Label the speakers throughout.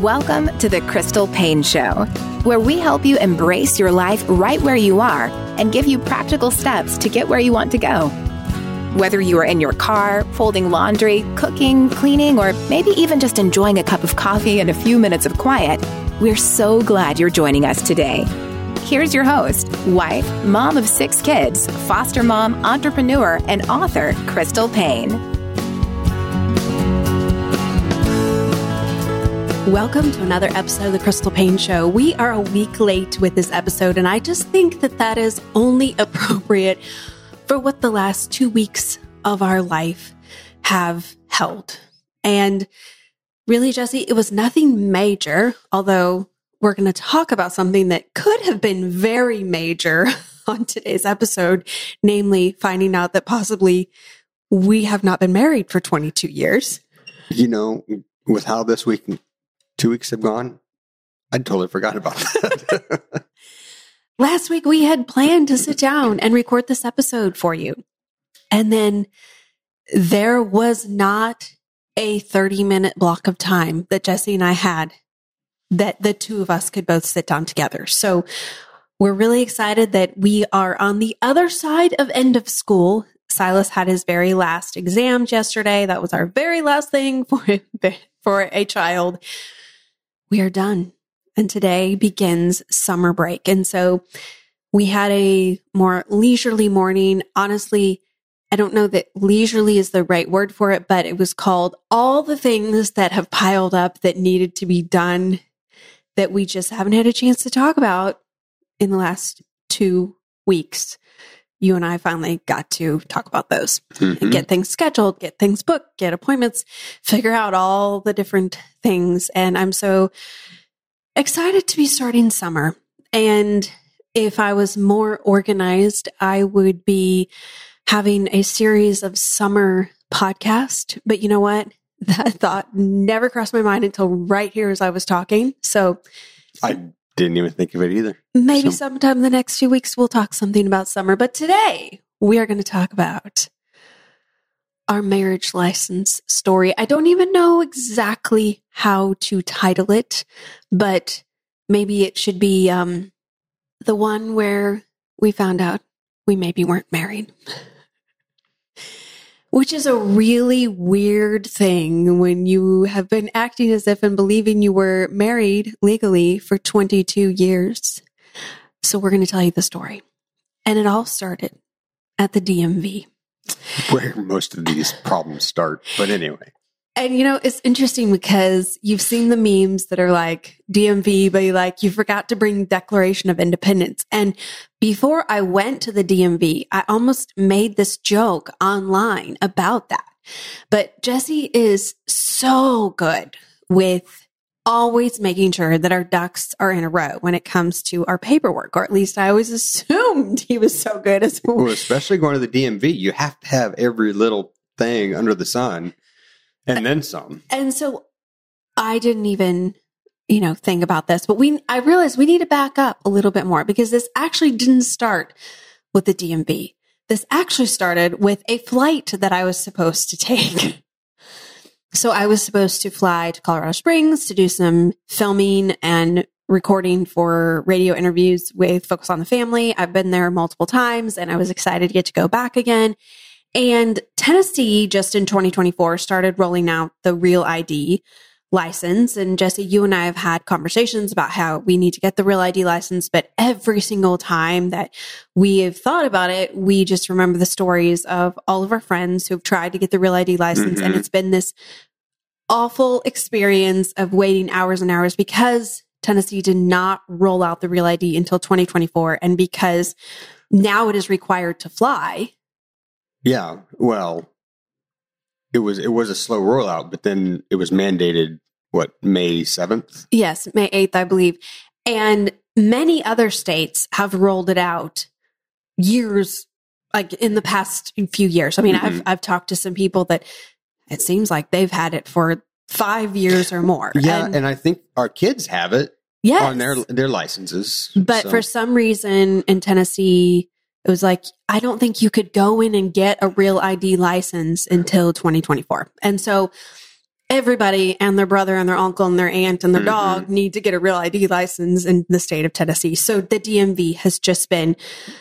Speaker 1: Welcome to the Crystal Paine Show, where we help you embrace your life right where you are and give you practical steps to get where you want to go. Whether you are in your car, folding laundry, cooking, cleaning, or maybe even just enjoying a cup of coffee and a few minutes of quiet, we're so glad you're joining us today. Here's your host, wife, mom of 6 kids, foster mom, entrepreneur, and author, Crystal Paine.
Speaker 2: Welcome to another episode of the Crystal Paine Show. We are a week late with this episode, and I just think that is only appropriate for what the last 2 weeks of our life have held. And really, Jesse, it was nothing major, although we're going to talk about something that could have been very major on today's episode, namely finding out that possibly we have not been married for 22 years.
Speaker 3: You know, with how this week and 2 weeks have gone, I totally forgot about that.
Speaker 2: Last week, we had planned to sit down and record this episode for you. And then there was not a 30-minute block of time that Jesse and I had that the two of us could both sit down together. So we're really excited that we are on the other side of end of school. Silas had his very last exams yesterday. That was our very last thing for a child. We are done. And today begins summer break. And so we had a more leisurely morning. Honestly, I don't know that leisurely is the right word for it, but it was called all the things that have piled up that needed to be done that we just haven't had a chance to talk about in the last 2 weeks. You and I finally got to talk about those and get things scheduled, get things booked, get appointments, figure out all the different things. And I'm so excited to be starting summer. And if I was more organized, I would be having a series of summer podcasts. But you know what? That thought never crossed my mind until right here as I was talking. So
Speaker 3: I didn't even think of it either.
Speaker 2: Maybe sometime in the next few weeks, we'll talk something about summer. But today, we are going to talk about our marriage license story. I don't even know exactly how to title it, but maybe it should be the one where we found out we maybe weren't married. Which is a really weird thing when you have been acting as if and believing you were married legally for 22 years. So we're going to tell you the story. And it all started at the DMV.
Speaker 3: Where most of these problems start. But anyway.
Speaker 2: And you know, it's interesting because you've seen the memes that are like DMV, but you forgot to bring Declaration of Independence. And before I went to the DMV, I almost made this joke online about that. But Jesse is so good with always making sure that our ducks are in a row when it comes to our paperwork, or at least I always assumed he was so good as well.
Speaker 3: Well, especially going to the DMV, you have to have every little thing under the sun. And then some. And
Speaker 2: so I didn't even, think about this, but I realized we need to back up a little bit more because this actually didn't start with the DMV. This actually started with a flight that I was supposed to take. So I was supposed to fly to Colorado Springs to do some filming and recording for radio interviews with Focus on the Family. I've been there multiple times and I was excited to get to go back again. And Tennessee, just in 2024, started rolling out the Real ID license. And Jesse, you and I have had conversations about how we need to get the Real ID license. But every single time that we have thought about it, we just remember the stories of all of our friends who've tried to get the Real ID license. And it's been this awful experience of waiting hours and hours because Tennessee did not roll out the Real ID until 2024. And because now it is required to fly.
Speaker 3: Yeah, well, it was a slow rollout, but then it was mandated, May 7th?
Speaker 2: Yes, May 8th, I believe. And many other states have rolled it out years, in the past few years. I mean, I've talked to some people that it seems like they've had it for 5 years or more.
Speaker 3: Yeah, and I think our kids have it on their licenses.
Speaker 2: But for some reason in Tennessee, it was I don't think you could go in and get a Real ID license until 2024. And so everybody and their brother and their uncle and their aunt and their dog need to get a Real ID license in the state of Tennessee. So the DMV has just been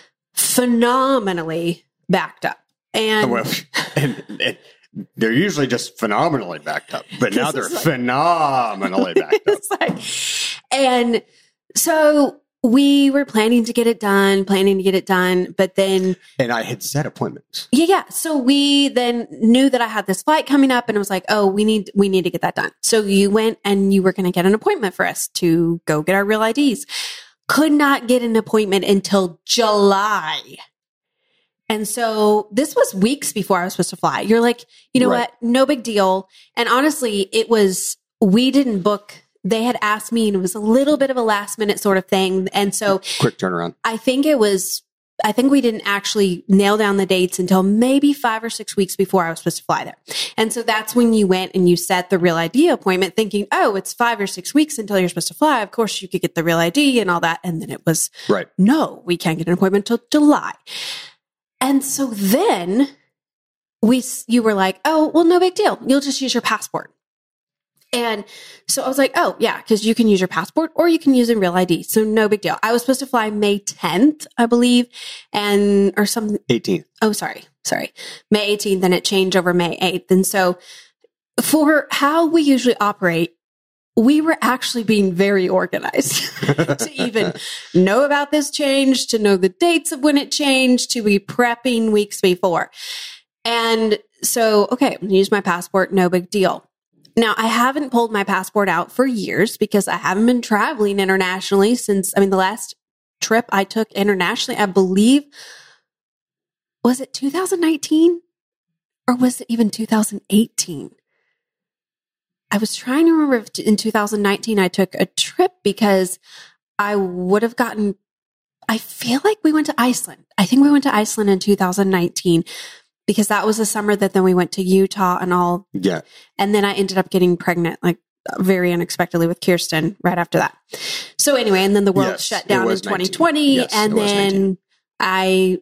Speaker 2: phenomenally backed up. And,
Speaker 3: and they're usually just phenomenally backed up, but now they're phenomenally backed up.
Speaker 2: And so we were planning to get it done, but then...
Speaker 3: And I had set appointments.
Speaker 2: Yeah. So we then knew that I had this flight coming up and it was like, oh, we need to get that done. So you went and you were going to get an appointment for us to go get our Real IDs. Could not get an appointment until July. And so this was weeks before I was supposed to fly. You're like, you know what? No big deal. And honestly, we didn't book. They had asked me and it was a little bit of a last minute sort of thing. And so
Speaker 3: quick turnaround.
Speaker 2: I think we didn't actually nail down the dates until maybe 5 or 6 weeks before I was supposed to fly there. And so that's when you went and you set the Real ID appointment thinking, oh, it's 5 or 6 weeks until you're supposed to fly. Of course you could get the Real ID and all that. And then it was, no, we can't get an appointment until July. And so then you were like, oh, well, no big deal. You'll just use your passport. And so I was like, oh, yeah, because you can use your passport or you can use a Real ID. So no big deal. I was supposed to fly May 10th, I believe, or something.
Speaker 3: 18th.
Speaker 2: Oh, sorry. May 18th, and it changed over May 8th. And so for how we usually operate, we were actually being very organized to even know about this change, to know the dates of when it changed, to be prepping weeks before. And so, okay, I'm going to use my passport. No big deal. Now, I haven't pulled my passport out for years because I haven't been traveling internationally since, the last trip I took internationally, I believe, was it 2019 or was it even 2018? I was trying to remember if in 2019 I took a trip because I would have I feel like we went to Iceland. I think we went to Iceland in 2019. Because that was the summer that then we went to Utah and all. Yeah. And then I ended up getting pregnant, like very unexpectedly with Kirsten right after that. So anyway, and then the world shut down in 2020. Yes, and then I,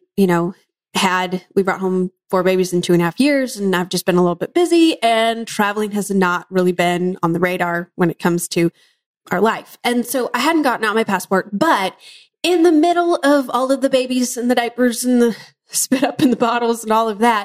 Speaker 2: we brought home 4 babies in 2.5 years and I've just been a little bit busy and traveling has not really been on the radar when it comes to our life. And so I hadn't gotten out my passport, but in the middle of all of the babies and the diapers and the spit up in the bottles and all of that,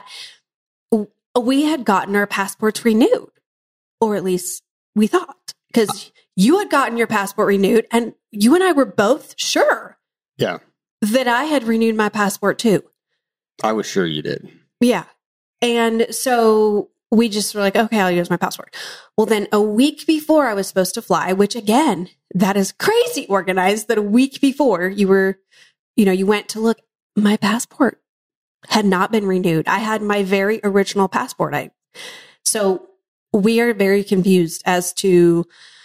Speaker 2: we had gotten our passports renewed, or at least we thought, because you had gotten your passport renewed and you and I were both sure that I had renewed my passport too.
Speaker 3: I was sure you did.
Speaker 2: Yeah. And so we just were like, okay, I'll use my passport. Well, then a week before I was supposed to fly, which again, that is crazy organized that a week before you went to look, my passport had not been renewed. I had my very original passport. So we are very confused as to,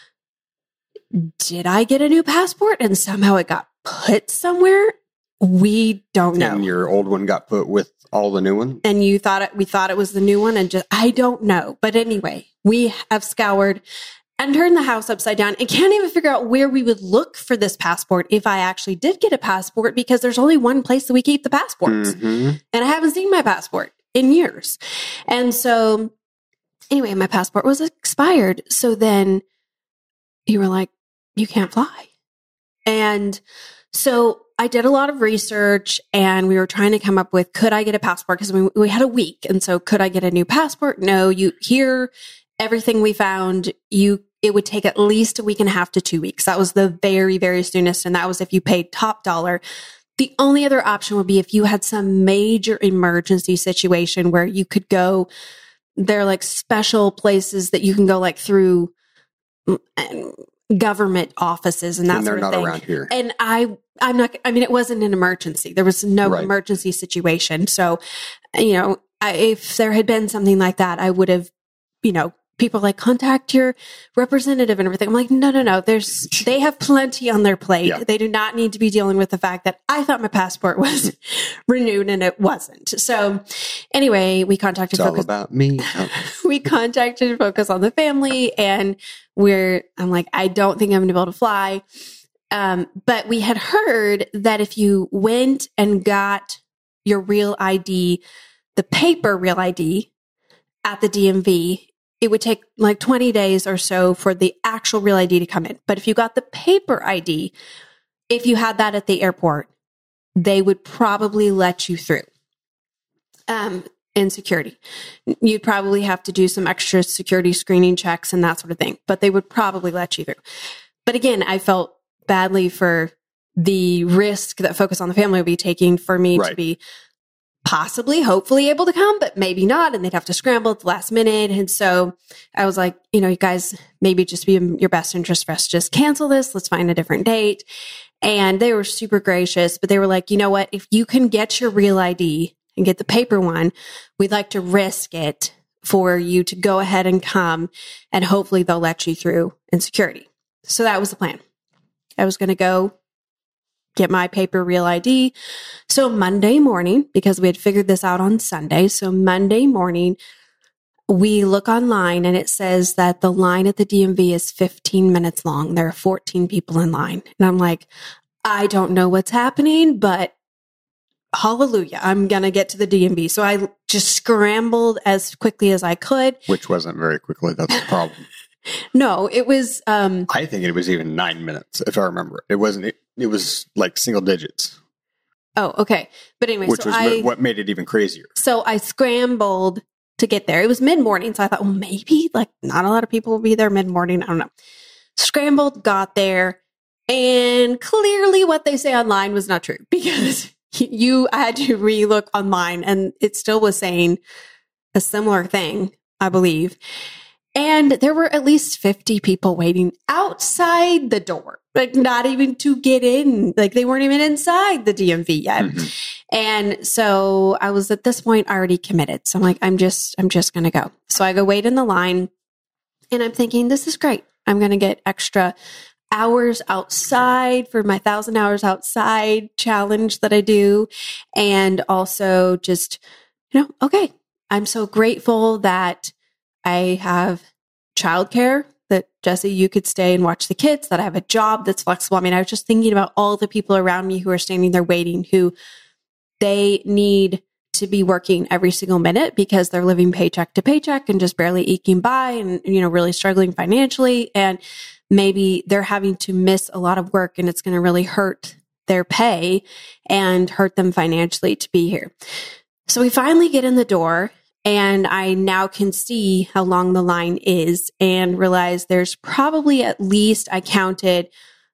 Speaker 2: did I get a new passport and somehow it got put somewhere? We don't know.
Speaker 3: And your old one got put with all the new ones?
Speaker 2: And we thought it was the new one and I don't know. But anyway, we have scoured and turned the house upside down and can't even figure out where we would look for this passport if I actually did get a passport, because there's only one place that we keep the passports. And I haven't seen my passport in years. And so anyway, my passport was expired. So then you were like, you can't fly. And so I did a lot of research and we were trying to come up with, could I get a passport? Because we had a week. And so could I get a new passport? No, everything we found, it would take at least a week and a half to 2 weeks. That was the very, very soonest. And that was if you paid top dollar. The only other option would be if you had some major emergency situation where you could go, there are like special places that you can go like through government offices and that sort of thing.
Speaker 3: And they're not around here.
Speaker 2: And I'm not, it wasn't an emergency. There was no emergency situation. So, if there had been something like that, I would have, people like contact your representative and everything. I'm like, no. They have plenty on their plate. Yeah. They do not need to be dealing with the fact that I thought my passport was renewed and it wasn't. So anyway, we contacted
Speaker 3: It's all about me.
Speaker 2: We contacted Focus on the Family and I'm like, I don't think I'm going to be able to fly. But we had heard that if you went and got your Real ID, the paper Real ID at the DMV, it would take like 20 days or so for the actual real ID to come in. But if you got the paper ID, if you had that at the airport, they would probably let you through. In security, you'd probably have to do some extra security screening checks and that sort of thing, but they would probably let you through. But again, I felt badly for the risk that Focus on the Family would be taking for me to be possibly, hopefully able to come, but maybe not. And they'd have to scramble at the last minute. And so I was like, you guys, maybe just be in your best interest for us to just cancel this. Let's find a different date. And they were super gracious, but they were like, you know what? If you can get your real ID and get the paper one, we'd like to risk it for you to go ahead and come, and hopefully they'll let you through in security. So that was the plan. I was going to go get my paper real ID. So Monday morning, because we had figured this out on Sunday, so Monday morning, we look online and it says that the line at the DMV is 15 minutes long. There are 14 people in line. And I'm like, I don't know what's happening, but hallelujah, I'm going to get to the DMV. So I just scrambled as quickly as I could.
Speaker 3: Which wasn't very quickly. That's the problem.
Speaker 2: No, it was...
Speaker 3: I think it was even 9 minutes, if I remember. It wasn't. It was like single digits.
Speaker 2: Oh, okay. But anyway,
Speaker 3: which was what made it even crazier.
Speaker 2: So I scrambled to get there. It was mid-morning, so I thought, well, maybe like not a lot of people will be there mid-morning. I don't know. Scrambled, got there, and clearly what they say online was not true, because I had to re-look online and it still was saying a similar thing, I believe. And there were at least 50 people waiting outside the door, like not even to get in. Like they weren't even inside the DMV yet. Mm-hmm. And so I was at this point already committed. So I'm like, I'm just going to go. So I go wait in the line and I'm thinking, this is great. I'm going to get extra hours outside for my 1,000 hours outside challenge that I do. And also just, okay, I'm so grateful that I have childcare, that Jesse, you could stay and watch the kids, that I have a job that's flexible. I mean, I was just thinking about all the people around me who are standing there waiting, who they need to be working every single minute because they're living paycheck to paycheck and just barely eking by and, really struggling financially. And maybe they're having to miss a lot of work and it's going to really hurt their pay and hurt them financially to be here. So we finally get in the door and I now can see how long the line is and realize there's probably at least, I counted,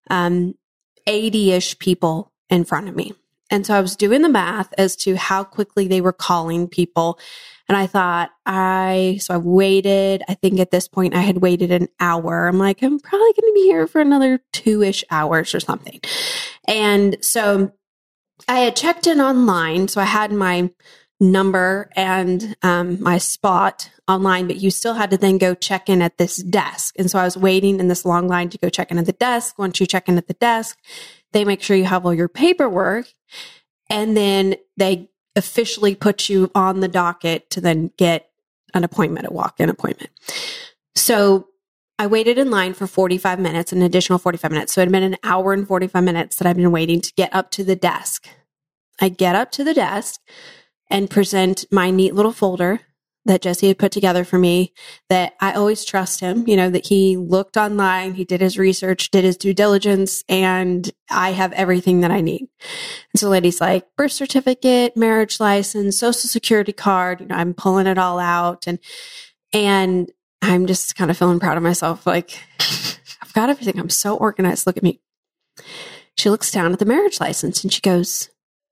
Speaker 2: 80-ish people in front of me. And so I was doing the math as to how quickly they were calling people. And I thought, I waited, I think at this point I had waited an hour. I'm like, I'm probably going to be here for another 2-ish hours or something. And so I had checked in online. So I had my number and my spot online, but you still had to then go check in at this desk. And so I was waiting in this long line to go check in at the desk. Once you check in at the desk, they make sure you have all your paperwork, and then they officially put you on the docket to then get an appointment, a walk-in appointment. So I waited in line for 45 minutes, an additional 45 minutes. So it had been an hour and 45 minutes that I've been waiting to get up to the desk. I get up to the desk and present my neat little folder that Jesse had put together for me, that I always trust him, that he looked online, he did his research, did his due diligence, and I have everything that I need. And so the lady's like, birth certificate, marriage license, social security card, I'm pulling it all out. And I'm just kind of feeling proud of myself. Like, I've got everything. I'm so organized. Look at me. She looks down at the marriage license and she goes,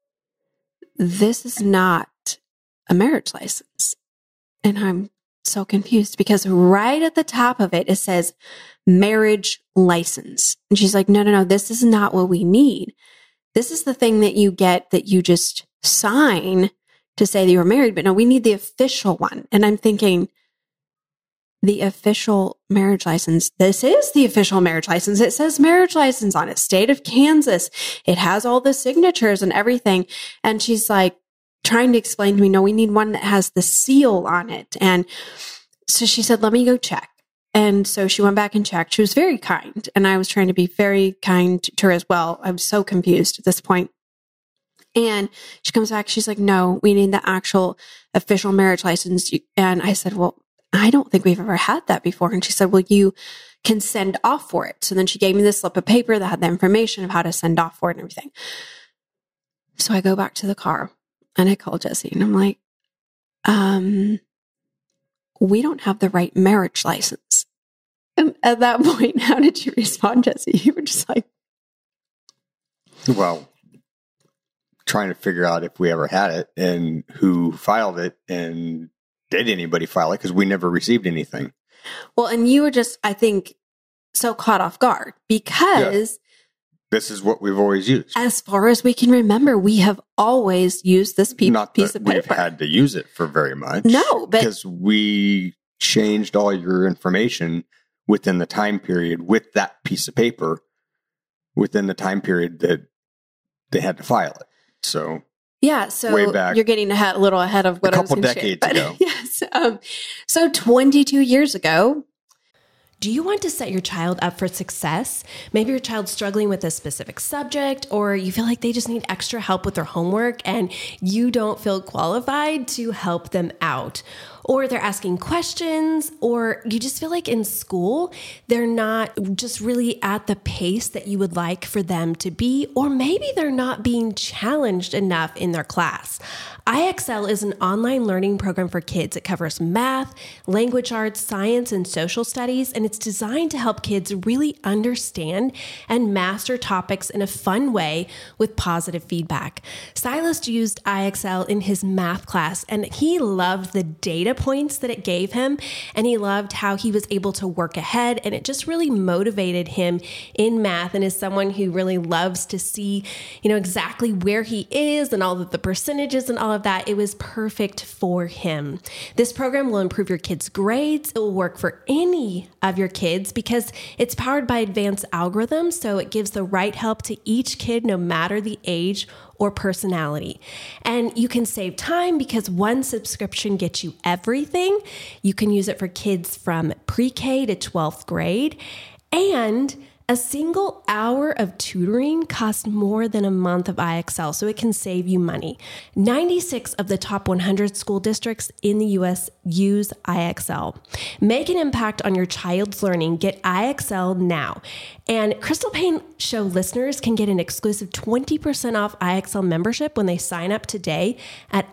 Speaker 2: this is not a marriage license. And I'm so confused because right at the top of it, it says marriage license. And she's like, no, this is not what we need. This is the thing that you get that you just sign to say that you're married. But no, we need the official one. And I'm thinking, the official marriage license. This is the official marriage license. It says marriage license on it, state of Kansas. It has all the signatures and everything. And she's like, trying to explain to me, no, we need one that has the seal on it. And so she said, let me go check. And so she went back and checked. She was very kind. And I was trying to be very kind to her as well. I was so confused at this point. And she comes back. She's like, no, we need the actual official marriage license. And I said, well, I don't think we've ever had that before. And she said, well, you can send off for it. So then she gave me this slip of paper that had the information of how to send off for it and everything. So I go back to the car and I call Jesse and I'm like, we don't have the right marriage license. And at that point, how did you respond, Jesse? You were just like,
Speaker 3: well, trying to figure out if we ever had it and who filed it and did anybody file it, because we never received anything.
Speaker 2: Well, and you were just, I think, so caught off guard because
Speaker 3: this is what we've always used.
Speaker 2: As far as we can remember, we have always used this piece
Speaker 3: Not
Speaker 2: of
Speaker 3: that
Speaker 2: paper.
Speaker 3: we've had to use it for very much.
Speaker 2: No, but
Speaker 3: because we changed all your information within the time period with that piece of paper within the time period that they had to file it. So
Speaker 2: yeah, so
Speaker 3: way back,
Speaker 2: you're getting a little ahead of what I was going to share.
Speaker 3: A couple decades ago.
Speaker 2: Yes. So 22 years ago.
Speaker 4: Do you want to set your child up for success? Maybe your child's struggling with a specific subject, or you feel like they just need extra help with their homework and you don't feel qualified to help them out. Or they're asking questions, or you just feel like in school, they're not just really at the pace that you would like for them to be, or maybe they're not being challenged enough in their class. IXL is an online learning program for kids. It covers math, language arts, science, and social studies, and it's designed to help kids really understand and master topics in a fun way with positive feedback. Silas used IXL in his math class, and he loved the data points that it gave him, and he loved how he was able to work ahead, and it just really motivated him in math. And as someone who really loves to see, exactly where he is and all of the percentages and all of that, it was perfect for him. This program will improve your kids' grades. It will work for any of your kids because it's powered by advanced algorithms, so it gives the right help to each kid no matter the age or personality. And you can save time because one subscription gets you everything. You can use it for kids from pre-K to 12th grade. And a single hour of tutoring costs more than a month of IXL, so it can save you money. 96 of the top 100 school districts in the U.S. use IXL. Make an impact on your child's learning. Get IXL now. And Crystal Paine Show listeners can get an exclusive 20% off IXL membership when they sign up today at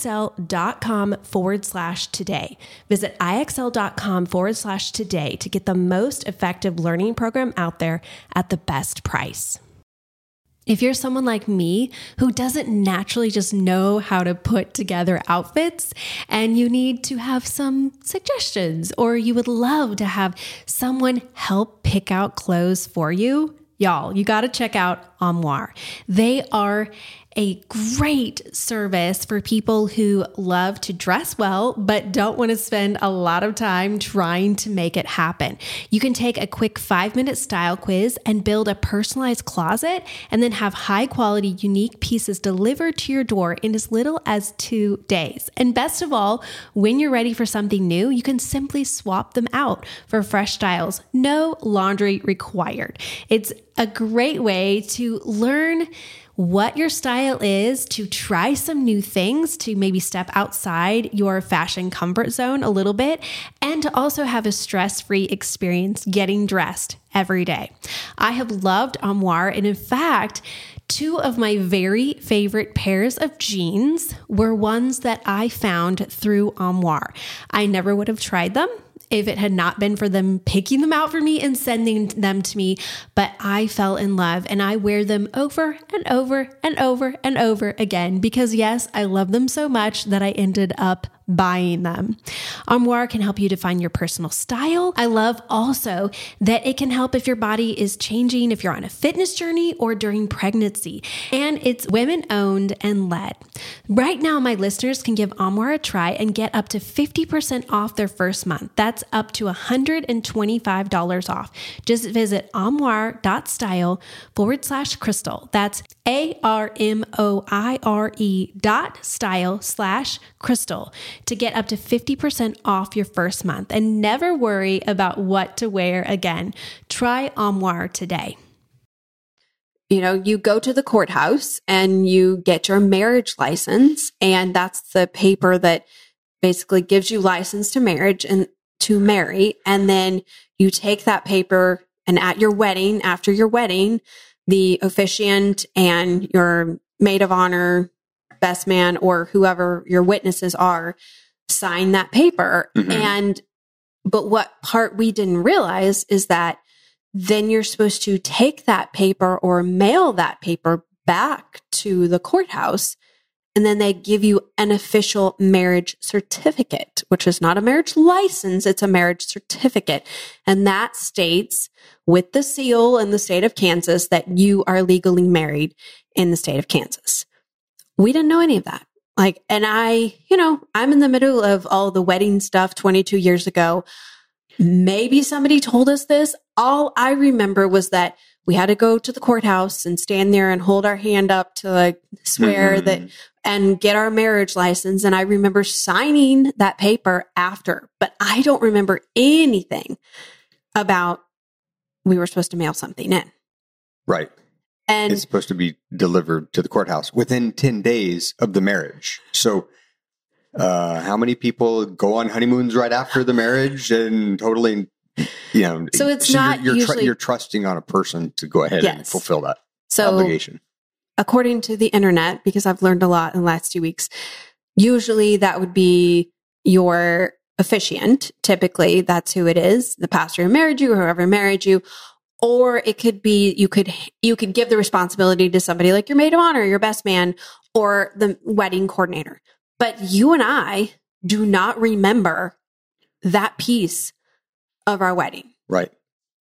Speaker 4: IXL.com/today. Visit IXL.com/today to get the most effective learning program out there at the best price. If you're someone like me who doesn't naturally just know how to put together outfits and you need to have some suggestions, or you would love to have someone help pick out clothes for you, y'all, you got to check out Armoire. They are a great service for people who love to dress well, but don't want to spend a lot of time trying to make it happen. You can take a quick 5-minute style quiz and build a personalized closet, and then have high quality, unique pieces delivered to your door in as little as 2 days. And best of all, when you're ready for something new, you can simply swap them out for fresh styles. No laundry required. It's a great way to learn what your style is, to try some new things, to maybe step outside your fashion comfort zone a little bit, and to also have a stress-free experience getting dressed every day. I have loved Armoire, and in fact, 2 of my very favorite pairs of jeans were ones that I found through Armoire. I never would have tried them if it had not been for them picking them out for me and sending them to me, but I fell in love and I wear them over and over and over and over again because yes, I love them so much that I ended up buying them. Armoire can help you define your personal style. I love also that it can help if your body is changing, if you're on a fitness journey or during pregnancy. And it's women owned and led. Right now, my listeners can give Armoire a try and get up to 50% off their first month. That's up to $125 off. Just visit armoire.style/crystal. That's ARMOIRE.style/crystal to get up to 50% off your first month and never worry about what to wear again. Try Armoire today.
Speaker 2: You go to the courthouse and you get your marriage license, and that's the paper that basically gives you license to marriage and to marry. And then you take that paper, and at your wedding, after your wedding, the officiant and your maid of honor, best man, or whoever your witnesses are, sign that paper. But what part we didn't realize is that then you're supposed to take that paper or mail that paper back to the courthouse. And then they give you an official marriage certificate, which is not a marriage license. It's a marriage certificate. And that states with the seal in the state of Kansas that you are legally married in the state of Kansas. We didn't know any of that. And I'm in the middle of all the wedding stuff 22 years ago. Maybe somebody told us this. All I remember was that we had to go to the courthouse and stand there and hold our hand up to swear that and get our marriage license. And I remember signing that paper after, but I don't remember anything about we were supposed to mail something in.
Speaker 3: Right. And it's supposed to be delivered to the courthouse within 10 days of the marriage. So how many people go on honeymoons right after the marriage and totally, so it's not you're trusting on a person to go ahead and fulfill that obligation. According
Speaker 2: to the internet, because I've learned a lot in the last 2 weeks, usually that would be your officiant. Typically, that's who it is, the pastor who married you or whoever married you. Or it could be, you could give the responsibility to somebody like your maid of honor, your best man, or the wedding coordinator. But you and I do not remember that piece of our wedding.
Speaker 3: Right.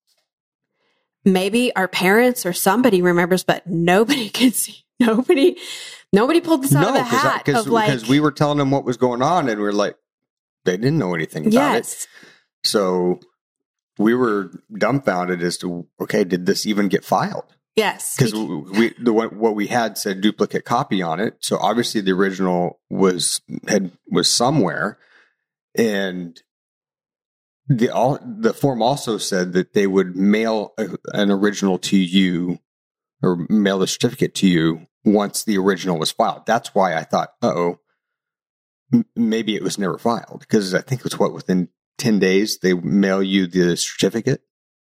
Speaker 2: Maybe our parents or somebody remembers, but nobody can see. Nobody pulled this out of the hat.
Speaker 3: Because we were telling them what was going on, and we were like, they didn't know anything about it. So we were dumbfounded as to, okay, did this even get filed?
Speaker 2: Yes.
Speaker 3: Because what we had said duplicate copy on it. So obviously the original was somewhere. And the form also said that they would mail an original to you or mail the certificate to you once the original was filed. That's why I thought, maybe it was never filed. Because I think it was within 10 days, they mail you the certificate.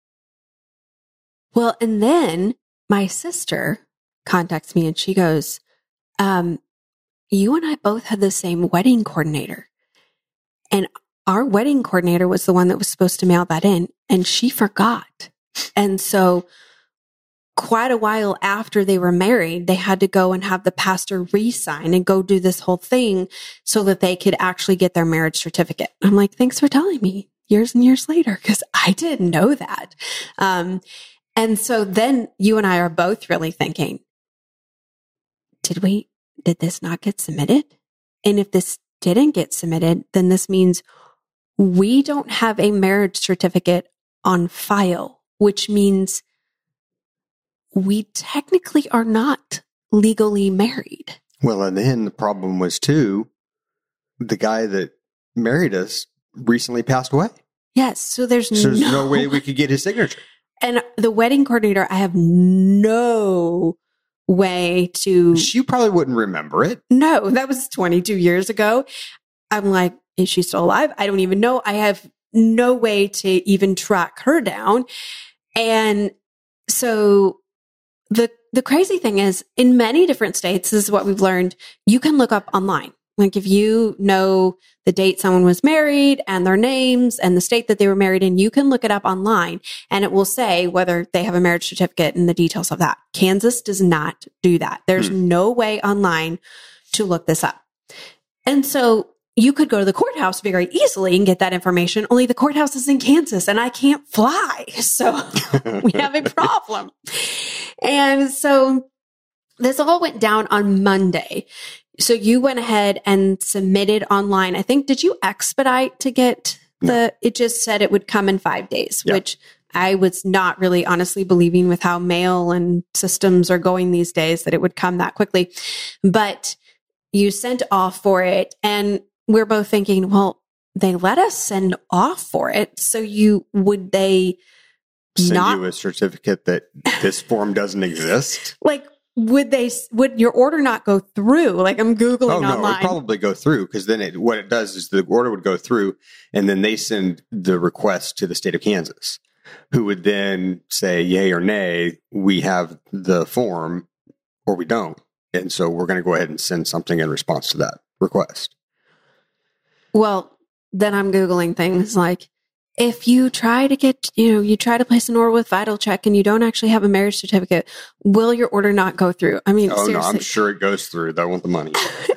Speaker 2: Well, and then my sister contacts me and she goes, you and I both had the same wedding coordinator. And our wedding coordinator was the one that was supposed to mail that in, and she forgot. And so quite a while after they were married, they had to go and have the pastor re-sign and go do this whole thing so that they could actually get their marriage certificate. I'm like, thanks for telling me years and years later, because I didn't know that. And so then you and I are both really thinking, did this not get submitted? And if this didn't get submitted, then this means we don't have a marriage certificate on file, which means we technically are not legally married.
Speaker 3: Well, and then the problem was too, the guy that married us recently passed away.
Speaker 2: Yes. So there's
Speaker 3: no way we could get his signature.
Speaker 2: And the wedding coordinator, I have no way to...
Speaker 3: You probably wouldn't remember it.
Speaker 2: No, that was 22 years ago. I'm like, is she still alive? I don't even know. I have no way to even track her down. And so the crazy thing is, in many different states, this is what we've learned, you can look up online. Like if you know the date someone was married and their names and the state that they were married in, you can look it up online and it will say whether they have a marriage certificate and the details of that. Kansas does not do that. There's no way online to look this up. And so you could go to the courthouse very easily and get that information, only the courthouse is in Kansas and I can't fly. So we have a problem. And so this all went down on Monday. So you went ahead and submitted online. I think, did you expedite to get it just said it would come in 5 days, which I was not really honestly believing with how mail and systems are going these days that it would come that quickly. But you sent off for it and we're both thinking, well, they let us send off for it. So would they
Speaker 3: send you a certificate that this form doesn't exist?
Speaker 2: Like, would your order not go through? Like I'm Googling
Speaker 3: online.
Speaker 2: Oh, no,
Speaker 3: it would probably go through because then what it does is the order would go through and then they send the request to the state of Kansas, who would then say yay or nay, we have the form or we don't. And so we're going to go ahead and send something in response to that request.
Speaker 2: Well, then I'm Googling things like, if you try to get, you try to place an order with Vital Check and you don't actually have a marriage certificate, will your order not go through? I mean, seriously.
Speaker 3: No, I'm sure it goes through. They want the money.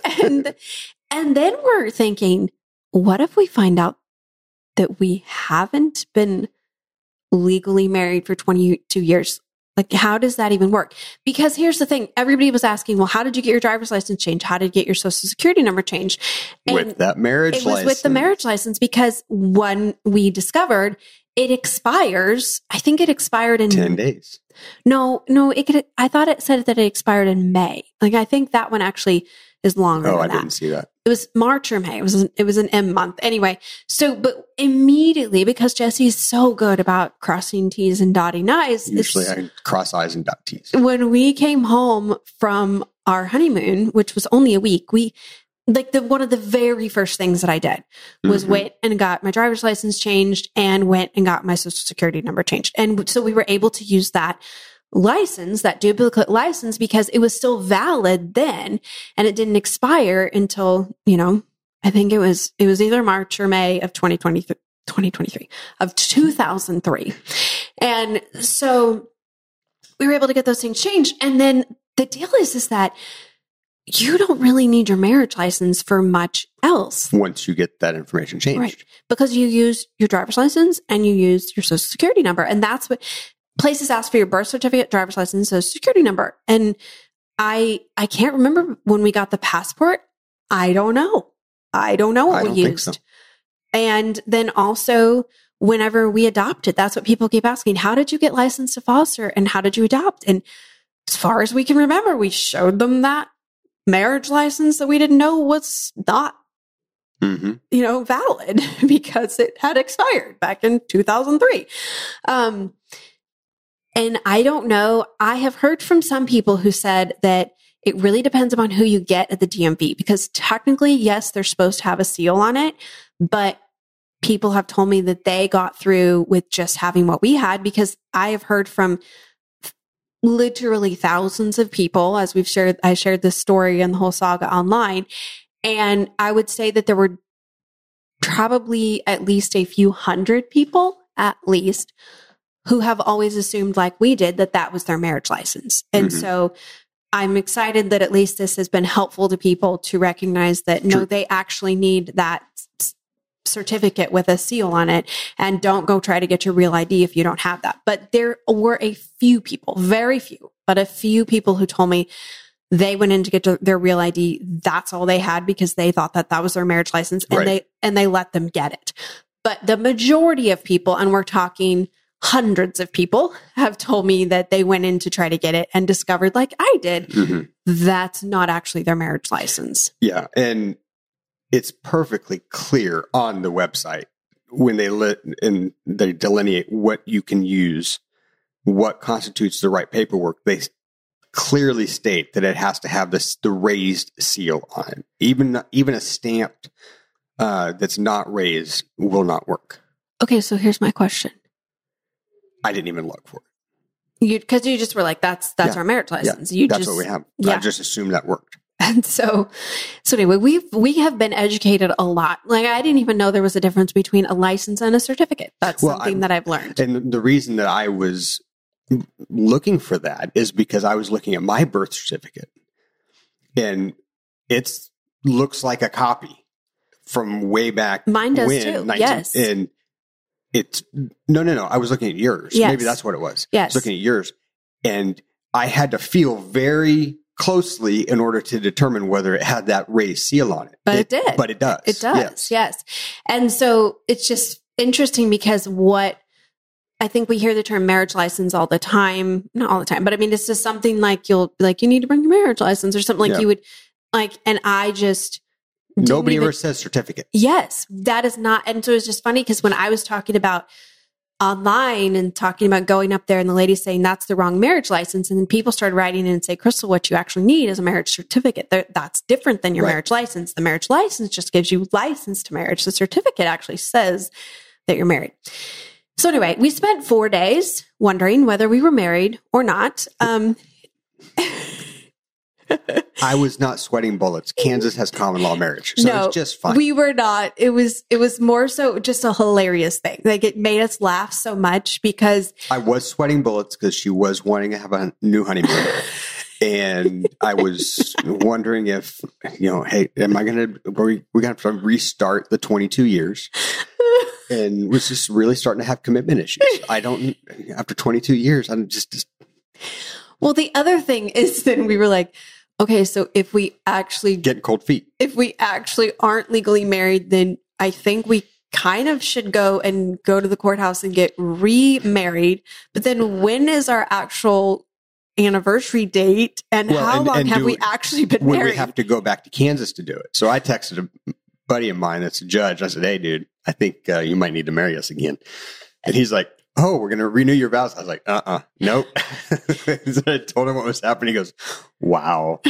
Speaker 2: and then we're thinking, what if we find out that we haven't been legally married for 22 years? Like, how does that even work? Because here's the thing. Everybody was asking, well, how did you get your driver's license changed? How did you get your social security number changed?
Speaker 3: And with that marriage license.
Speaker 2: It was with the marriage license because when we discovered it expires, I think it expired in
Speaker 3: 10 days.
Speaker 2: No, I thought it said that it expired in May. Like, I think that one actually is longer than that.
Speaker 3: I didn't see that.
Speaker 2: It was March or May. It was an M month. Anyway, but immediately, because Jesse's so good about crossing T's and dotting I's.
Speaker 3: Usually I cross I's and dot T's.
Speaker 2: When we came home from our honeymoon, which was only a week, one of the very first things that I did was went and got my driver's license changed and went and got my social security number changed. And so we were able to use that license, that duplicate license, because it was still valid then and it didn't expire until, I think it was either March or May of 2023 of 2003. And so we were able to get those things changed. And then the deal is that you don't really need your marriage license for much else.
Speaker 3: Once you get that information changed.
Speaker 2: Right. Because you use your driver's license and you use your social security number. And that's what places ask for: your birth certificate, driver's license, social security number. And I can't remember when we got the passport. I don't know what we used. So. And then also whenever we adopted, that's what people keep asking. How did you get licensed to foster and how did you adopt? And as far as we can remember, we showed them that marriage license that we didn't know was not, valid because it had expired back in 2003. And I don't know. I have heard from some people who said that it really depends upon who you get at the DMV, because technically, yes, they're supposed to have a seal on it, but people have told me that they got through with just having what we had, because I have heard from literally thousands of people, as I shared this story and the whole saga online. And I would say that there were probably at least a few hundred people, at least, who have always assumed, like we did, that was their marriage license. And so I'm excited that at least this has been helpful to people to recognize that, no, they actually need that certificate with a seal on it, and don't go try to get your real ID if you don't have that. But there were a few people, very few, but a few people who told me they went in to get their real ID. That's all they had because they thought that was their marriage license, and they let them get it. But the majority of people, and we're talking hundreds of people, have told me that they went in to try to get it and discovered, like I did, that's not actually their marriage license.
Speaker 3: Yeah. And it's perfectly clear on the website when they delineate what you can use, what constitutes the right paperwork. They clearly state that it has to have the raised seal on it. Even a stamped that's not raised will not work.
Speaker 2: Okay, so here's my question.
Speaker 3: I didn't even look for
Speaker 2: it. Because you just were like, that's our marriage license.
Speaker 3: Yeah, that's what we have. I just assumed that worked.
Speaker 2: And so anyway, we have been educated a lot. Like, I didn't even know there was a difference between a license and a certificate. That's something that I've learned.
Speaker 3: And the reason that I was looking for that is because I was looking at my birth certificate, and it looks like a copy from way back.
Speaker 2: Mine does too. Yes.
Speaker 3: And it's no. I was looking at yours.
Speaker 2: Yes.
Speaker 3: Maybe that's what it was.
Speaker 2: Yes.
Speaker 3: I was looking at yours, and I had to feel very closely in order to determine whether it had that raised seal on it.
Speaker 2: But it did.
Speaker 3: But it does.
Speaker 2: It does. Yes. And so it's just interesting because I think we hear the term marriage license all the time. Not all the time, but I mean, it's just something like you need to bring your marriage license or something, like you would like, and I just,
Speaker 3: nobody ever says certificate.
Speaker 2: Yes, that is not. And so it's just funny because when I was talking about online and talking about going up there, and the lady saying that's the wrong marriage license. And then people started writing in and say, Crystal, what you actually need is a marriage certificate. That's different than your marriage license. The marriage license just gives you license to marriage. The certificate actually says that you're married. So anyway, we spent 4 days wondering whether we were married or not.
Speaker 3: I was not sweating bullets. Kansas has common law marriage, so it's just fine.
Speaker 2: We were not. It was more so just a hilarious thing. Like, it made us laugh so much because
Speaker 3: I was sweating bullets because she was wanting to have a new honeymoon. And I was wondering if, hey, am I going to, we got to restart the 22 years, and was just really starting to have commitment issues. After 22 years, I'm just.
Speaker 2: Well, the other thing is then we were like, okay, so if we actually
Speaker 3: get cold feet,
Speaker 2: if we actually aren't legally married, then I think we kind of should go to the courthouse and get remarried. But then when is our actual anniversary date, and how long have we actually been married?
Speaker 3: Would we have to go back to Kansas to do it? So I texted a buddy of mine that's a judge. I said, hey, dude, I think you might need to marry us again. And he's like, oh, we're going to renew your vows. I was like, nope. So I told him what was happening. He goes, wow.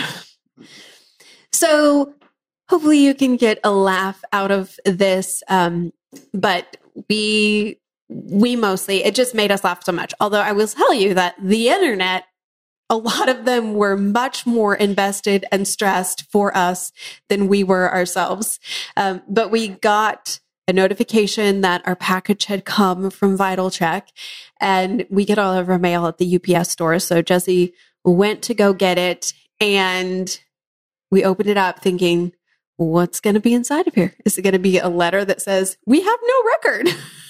Speaker 2: So hopefully you can get a laugh out of this. But we mostly, it just made us laugh so much. Although I will tell you that the internet, a lot of them were much more invested and stressed for us than we were ourselves. But we got a notification that our package had come from VitalCheck, and we get all of our mail at the UPS store. So Jesse went to go get it, and we opened it up thinking, what's going to be inside of here? Is it going to be a letter that says, we have no record?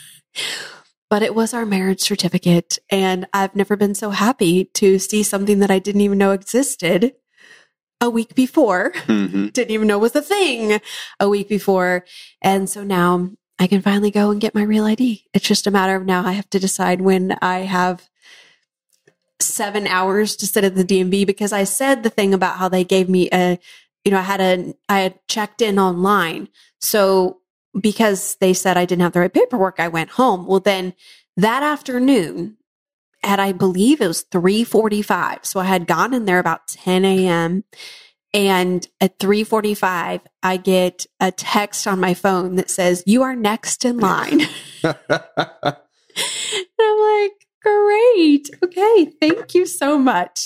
Speaker 2: But it was our marriage certificate, and I've never been so happy to see something that I didn't even know existed a week before. Mm-hmm. Didn't even know was a thing a week before. And so now I can finally go and get my real ID. It's just a matter of now I have to decide when I have 7 hours to sit at the DMV, because I said the thing about how they gave me I had checked in online. So because they said I didn't have the right paperwork, I went home. Well, then that afternoon, I believe it was 3:45. So I had gone in there about 10 a.m. And at 3:45, I get a text on my phone that says, you are next in line. And I'm like, great. Okay. Thank you so much.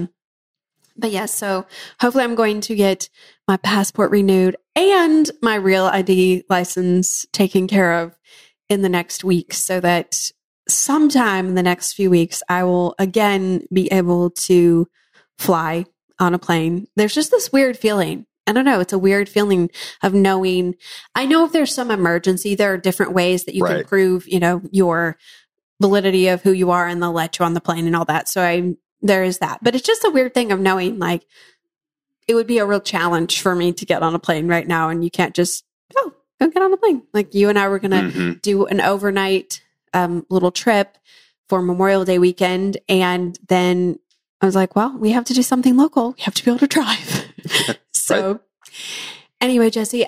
Speaker 2: But yes, so hopefully I'm going to get my passport renewed and my real ID license taken care of in the next week, so that sometime in the next few weeks, I will again be able to fly on a plane. There's just this weird feeling. I don't know. It's a weird feeling of knowing. I know if there's some emergency, there are different ways that you can prove, your validity of who you are, and they'll let you on the plane and all that. So there is that. But it's just a weird thing of knowing, like, it would be a real challenge for me to get on a plane right now, and you can't just, go get on the plane. Like, you and I were going to do an overnight little trip for Memorial Day weekend. And then I was like, well, we have to do something local. We have to be able to drive. So anyway, Jesse,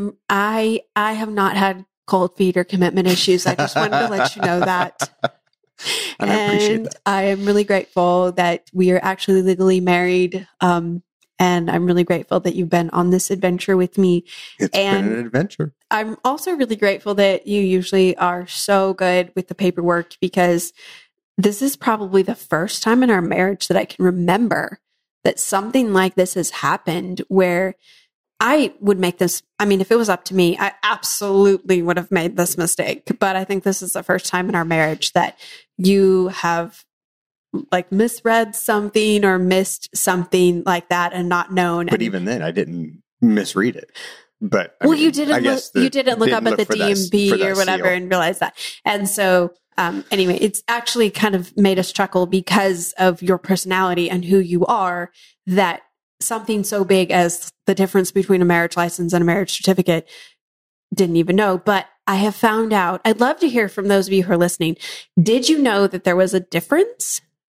Speaker 2: I have not had cold feet or commitment issues. I just wanted to let you know that.
Speaker 3: And I appreciate that.
Speaker 2: I am really grateful that we are actually legally married. And I'm really grateful that you've been on this adventure with me.
Speaker 3: It's been an adventure.
Speaker 2: I'm also really grateful that you usually are so good with the paperwork, because this is probably the first time in our marriage that I can remember that something like this has happened, where I would make this. I mean, if it was up to me, I absolutely would have made this mistake. But I think this is the first time in our marriage that you have like misread something or missed something like that and not known.
Speaker 3: But even then, I didn't misread it. But
Speaker 2: you didn't look up at the DMV or whatever and realize that. And so anyway, it's actually kind of made us chuckle because of your personality and who you are, that something so big as the difference between a marriage license and a marriage certificate didn't even know. But I have found out, I'd love to hear from those of you who are listening. Did you know that there was a difference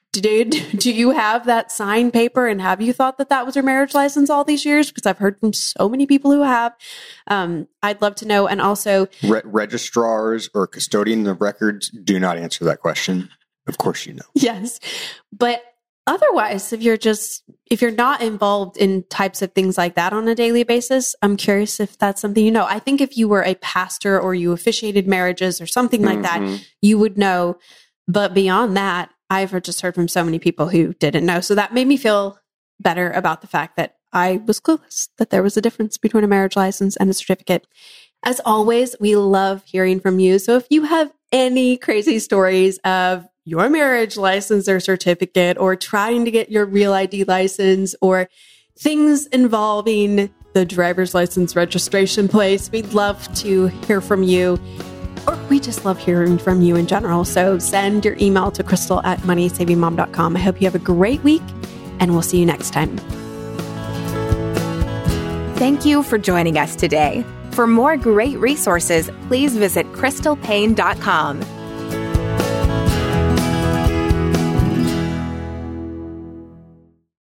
Speaker 2: do you have that signed paper, and have you thought that was your marriage license all these years? Because I've heard from so many people who have. I'd love to know. And also,
Speaker 3: registrars or custodians of records do not answer that question. Of course, you know.
Speaker 2: Yes, but otherwise, if you're not involved in types of things like that on a daily basis, I'm curious if that's something you know. I think if you were a pastor or you officiated marriages or something like that, you would know. But beyond that, I've just heard from so many people who didn't know. So that made me feel better about the fact that I was clueless, that there was a difference between a marriage license and a certificate. As always, we love hearing from you. So if you have any crazy stories of your marriage license or certificate, or trying to get your real ID license, or things involving the driver's license registration place, we'd love to hear from you. Or we just love hearing from you in general. So send your email to crystal@moneysavingmom.com. I hope you have a great week, and we'll see you next time.
Speaker 1: Thank you for joining us today. For more great resources, please visit crystalpaine.com.